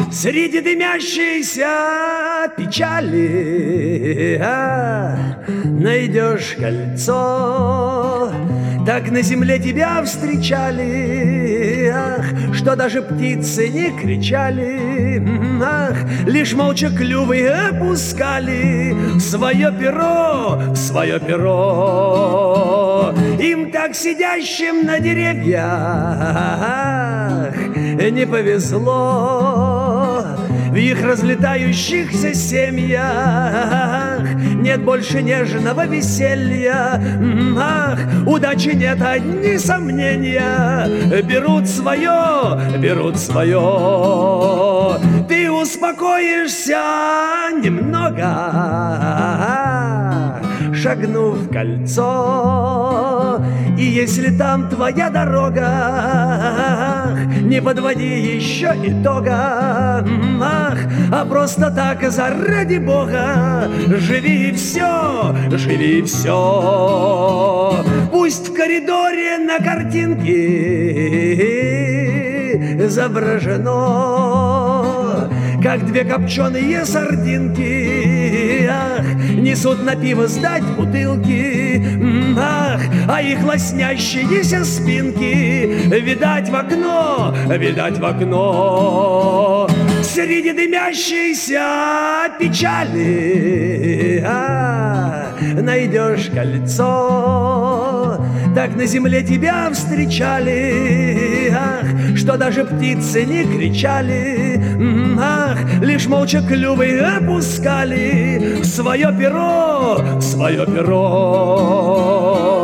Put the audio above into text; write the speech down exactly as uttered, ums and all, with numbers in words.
Среди дымящейся печали а, найдешь кольцо. Так на земле тебя встречали, ах, что даже птицы не кричали, ах, лишь молча клювы опускали в свое перо, в свое перо. Им так сидящим на деревьях не повезло. В их разлетающихся семьях нет больше нежного веселья. Ах, удачи нет, одни сомнения. Берут свое, берут свое. Ты успокоишься немного, шагнув в кольцо. И если там твоя дорога, не подводи еще итога, ах, а просто так, заради Бога, живи все, живи все. Пусть в коридоре на картинке изображено, как две копченые сардинки, ах, несут на пиво сдать бутылки, ах, а их лоснящиеся спинки видать в окно, видать в окно. Среди дымящейся печали а, найдешь кольцо. Так на земле тебя встречали, ах, что даже птицы не кричали, ах, лишь молча клювы опускали в свое перо, в свое перо.